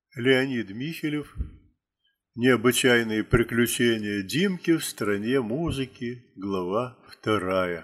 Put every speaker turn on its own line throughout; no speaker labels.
Леонид Михелев. Необычайные приключения Димки в стране музыки. Глава 2.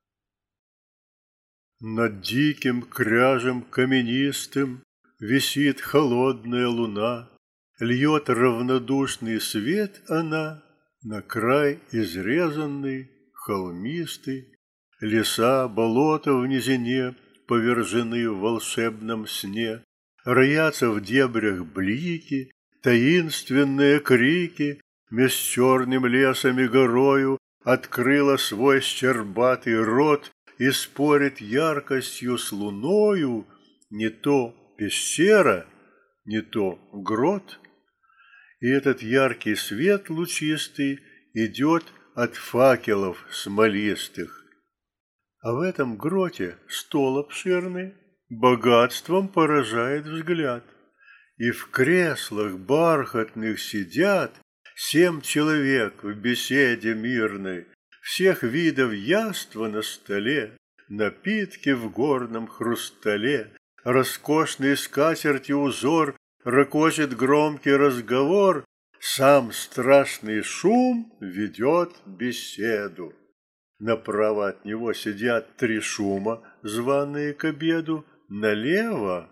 Над диким кряжем каменистым висит холодная луна, льет равнодушный свет она на край изрезанный, холмистый. Леса, болота в низине повержены в волшебном сне, роятся в дебрях блики, таинственные крики. Меж черным лесом и горою открыла свой щербатый рот и спорит яркостью с луною не то пещера, не то грот. И этот яркий свет лучистый идет от факелов смолистых. А в этом гроте стол обширный богатством поражает взгляд. И в креслах бархатных сидят 7 человек в беседе мирной, всех видов яства на столе, напитки в горном хрустале, роскошный скатерти узор, ракочет громкий разговор, сам страшный шум ведет беседу. Направо от него сидят 3 шума, званые к обеду, налево.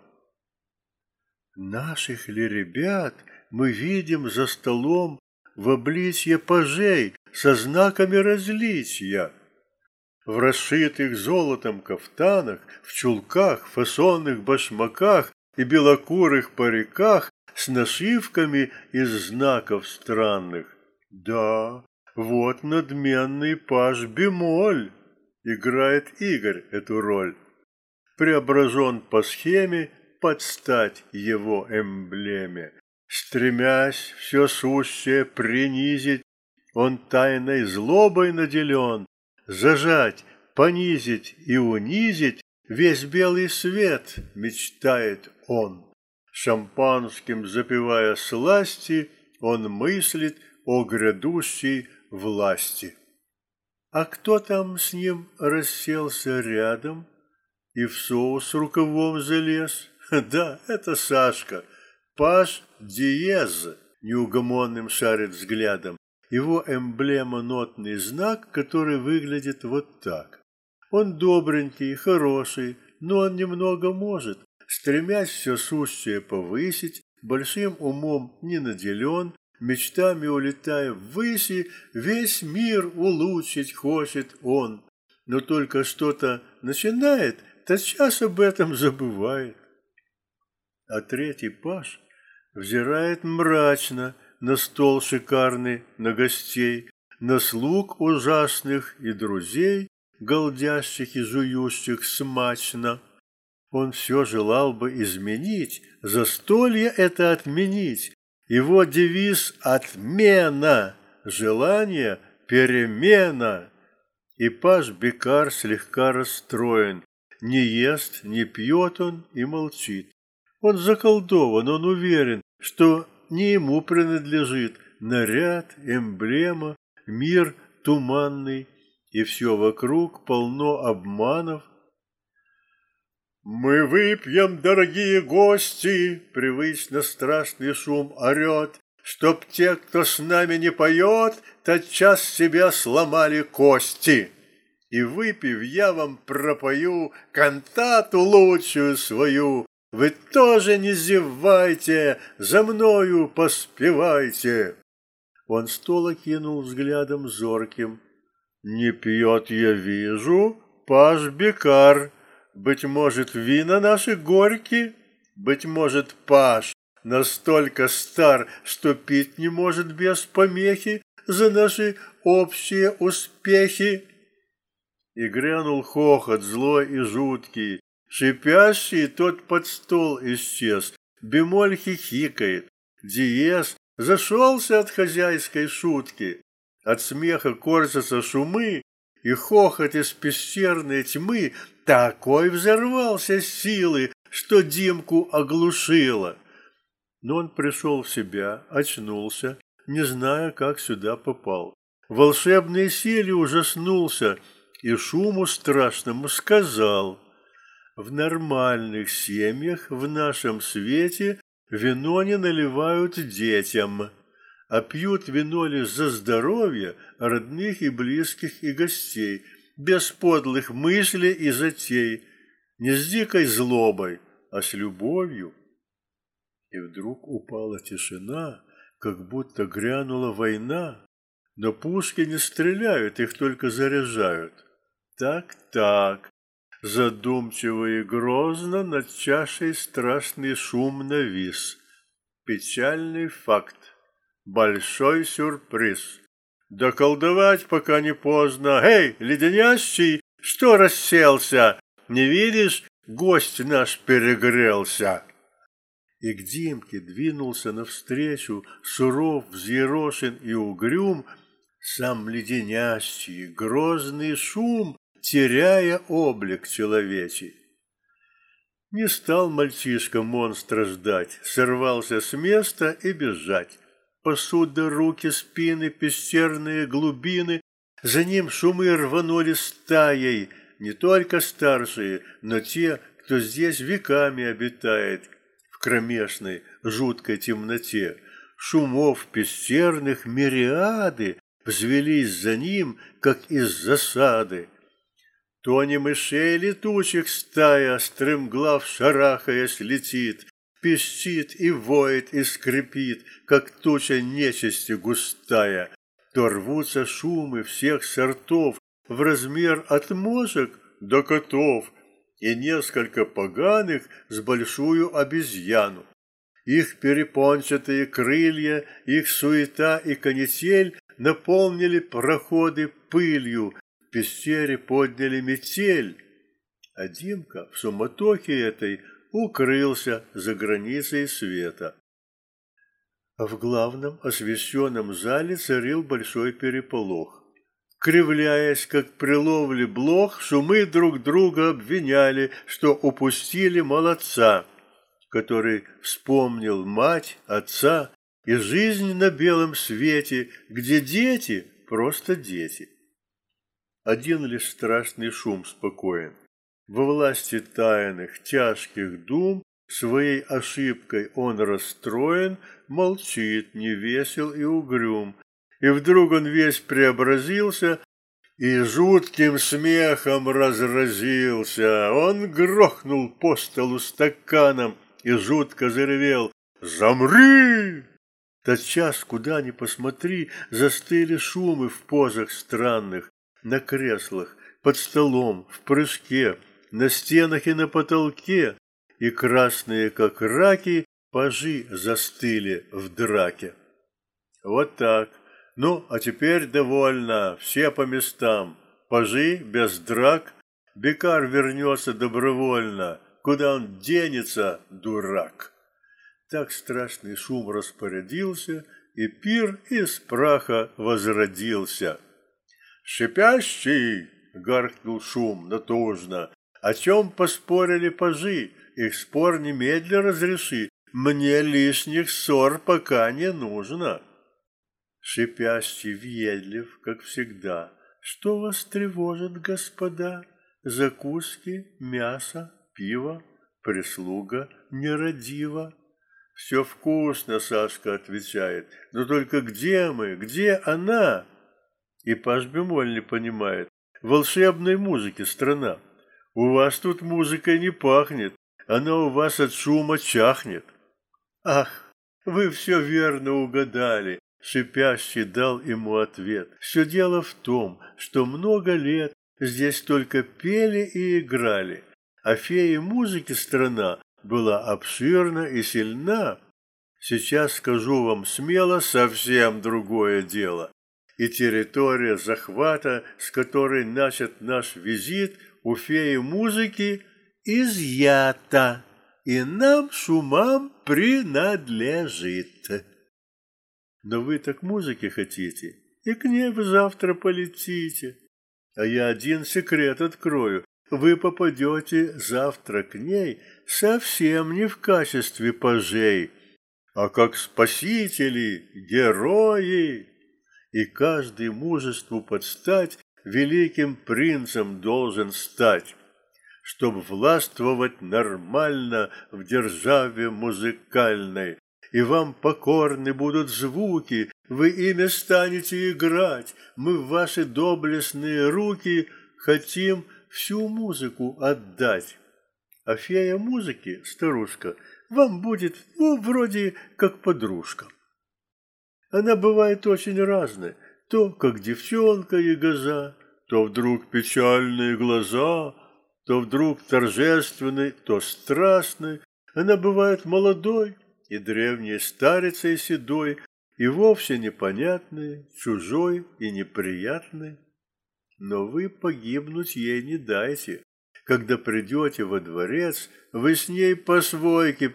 Наших ли ребят мы видим за столом в обличье пажей со знаками различия? В расшитых золотом кафтанах, в чулках, фасонных башмаках и белокурых париках с нашивками из знаков странных. Да, вот надменный паж Бемоль, играет Игорь эту роль. Преображен по схеме под стать его эмблеме. Стремясь все сущее принизить, он тайной злобой наделен. Зажать, понизить и унизить весь белый свет мечтает он. Шампанским запивая сласти, он мыслит о грядущей власти. А кто там с ним расселся рядом и в соус рукавом залез? Да, это Сашка, паж Диез, неугомонным шарит взглядом. Его эмблема — нотный знак, который выглядит вот так. Он добренький, хороший, но он немного может, стремясь все сущее повысить, большим умом не наделен, мечтами улетая ввыси, весь мир улучшить хочет он. Но только что-то начинает, тотчас об этом забывает. А 3-й паж взирает мрачно на стол шикарный, на гостей, на слуг ужасных и друзей, голдящих и жующих смачно. Он все желал бы изменить, застолье это отменить. Его девиз — отмена, желание — перемена. И паж Бекар слегка расстроен, не ест, не пьет он и молчит. Он заколдован, он уверен, что не ему принадлежит наряд, эмблема, мир туманный, и все вокруг полно обманов. «Мы выпьем, дорогие гости!» — привычно страшный шум орет, «чтоб те, кто с нами не поет, тотчас себя сломали кости. И выпив, я вам пропою кантату лучшую свою. Вы тоже не зевайте, за мною поспевайте!» Он стол окинул взглядом зорким. «Не пьет, я вижу, паж Бекар. Быть может, вина наши горьки? Быть может, паж настолько стар, что пить не может без помехи за наши общие успехи?» И грянул хохот злой и жуткий. Шипящий тот под стол исчез, Бемоль хихикает, Диез зашелся от хозяйской шутки. От смеха корчатся шумы, и хохот из пещерной тьмы такой взорвался с силы, что Димку оглушило. Но он пришел в себя, очнулся, не зная, как сюда попал. В волшебной силе ужаснулся и шуму страшному сказал: «В нормальных семьях в нашем свете Вино не наливают детям, а пьют вино лишь за здоровье родных и близких и гостей, без подлых мыслей и затей, не с дикой злобой, а с любовью. И вдруг упала тишина, как будто грянула война, но пушки не стреляют, их только заряжают. Так, задумчиво и грозно над чашей страшный шум навис. Печальный факт, большой сюрприз. Да колдовать пока не поздно. Эй, леденящий, что расселся? Не видишь, гость наш перегрелся. И к Димке двинулся навстречу, суров, взъерошен и угрюм, сам леденящий, грозный шум, теряя облик человечий. Не стал мальчишка монстра ждать, сорвался с места и бежать. Посуда, руки, спины, пещерные глубины, за ним шумы рванули стаей, не только старшие, но те, кто здесь веками обитает, в кромешной, жуткой темноте. Шумов пещерных мириады взвелись за ним, как из засады. То не мышей летучих стая, стремглав шарахаясь, летит, пищит и воет и скрипит, как туча нечисти густая, то рвутся шумы всех сортов в размер от мошек до котов, и несколько поганых с большую обезьяну. Их перепончатые крылья, их суета и канитель наполнили проходы пылью, в пещере подняли метель. А Димка в суматохе этой укрылся за границей света. А в главном освещенном зале царил большой переполох. Кривляясь, как при ловле блох, шумы друг друга обвиняли, что упустили молодца, который вспомнил мать, отца и жизнь на белом свете, где дети просто дети. Один лишь страшный шум спокоен. Во власти тайных, тяжких дум, своей ошибкой он расстроен, молчит, невесел и угрюм. И вдруг он весь преобразился и жутким смехом разразился. Он грохнул по столу стаканом и жутко заревел: «Замри!» Тотчас, куда ни посмотри, застыли шумы в позах странных, на креслах, под столом, в прыжке, на стенах и на потолке, и красные, как раки, пажи застыли в драке. Вот так. Ну, а теперь довольно, все по местам. Пажи без драк, Бекар вернется добровольно. Куда он денется, дурак? Так страшный шум распорядился, и пир из праха возродился. «Шипящий!» — гаркнул шум натужно. «О чем поспорили пажи? Их спор немедля разреши. Мне лишних ссор пока не нужно». Шипящий въедлив, как всегда. «Что вас тревожит, господа? Закуски, мясо, пиво, прислуга нерадива?» «Все вкусно», — Сашка отвечает. «Но только где мы? Где она?» И паж бемоль не понимает. «Волшебной музыки страна. У вас тут музыкой не пахнет. Она у вас от шума чахнет». «Ах, вы все верно угадали», — шипящий дал ему ответ. «Все дело в том, что много лет здесь только пели и играли, а феи музыки страна была обширна и сильна. Сейчас скажу вам смело совсем другое дело. И территория захвата, с которой начат наш визит, у феи музыки изъята, и нам, шумам, принадлежит. Но вы так музыки хотите, и к ней вы завтра полетите. А я один секрет открою. Вы попадете завтра к ней совсем не в качестве пажей, а как спасители, герои. И каждый мужеству подстать великим принцем должен стать. чтоб властвовать нормально в державе музыкальной. И вам покорны будут звуки, вы ими станете играть. Мы в ваши доблестные руки хотим всю музыку отдать. А фея музыки, старушка, вам будет, вроде как подружка. Она бывает очень разная, то как девчонка ягоза, то вдруг печальные глаза, то вдруг торжественный, то страстный. Она бывает молодой и древней старицей седой, и вовсе непонятной, чужой и неприятной. Но вы погибнуть ей не дайте. Когда придете во дворец, вы с ней по-свойски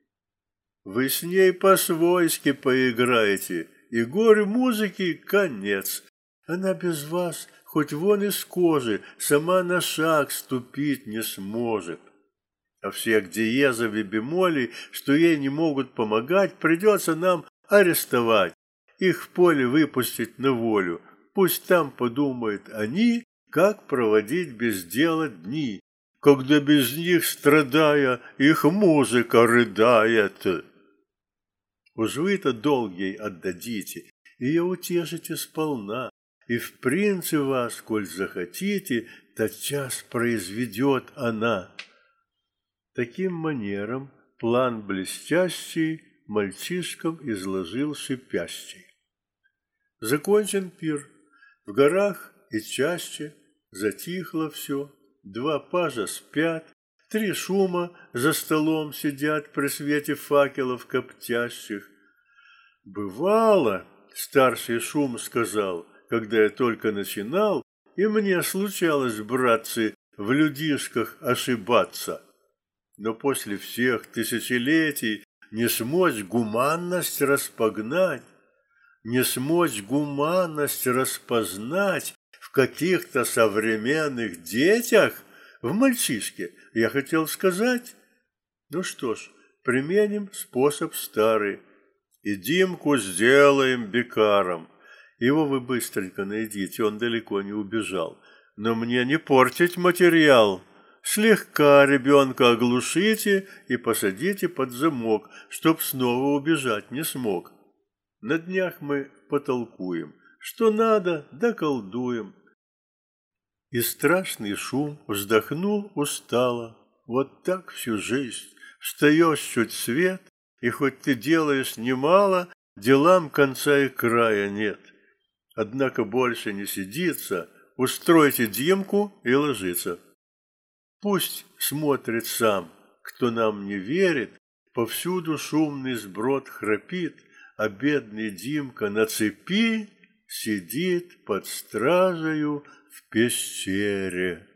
поиграете, и горю музыки конец. Она без вас, хоть вон из кожи, сама на шаг ступить не сможет. А всех диезов и бемолей, что ей не могут помогать, придется нам арестовать, их в поле выпустить на волю. Пусть там подумают они, как проводить без дела дни, когда без них, страдая, их музыка рыдает. Уж вы-то долг ей отдадите, ее утешите сполна, и в принце вас, коль захотите, тотчас произведет она. Таким манером план блестящий мальчишкам изложил шипящий. Закончен пир. В горах и чаще затихло все. 2 пажа спят, 3 шума за столом сидят при свете факелов коптящих. «Бывало, — старший шум сказал, — когда я только начинал, и мне случалось, братцы, в людишках ошибаться. Но после всех тысячелетий не смочь гуманность распознать в каких-то современных детях, в мальчишке, я хотел сказать. Ну что ж, применим способ старый, и Димку сделаем бекаром. Его вы быстренько найдите, он далеко не убежал. Но мне не портить материал. Слегка ребенка оглушите и посадите под замок, чтоб снова убежать не смог. На днях мы потолкуем, что надо, доколдуем». И страшный шум вздохнул устало. Вот так всю жизнь. Встаешь чуть свет, и хоть ты делаешь немало, делам конца и края нет. Однако больше не сидится, устройте Димку и ложится. Пусть смотрит сам, кто нам не верит, повсюду шумный сброд храпит, а бедный Димка на цепи сидит под стражею в пещере.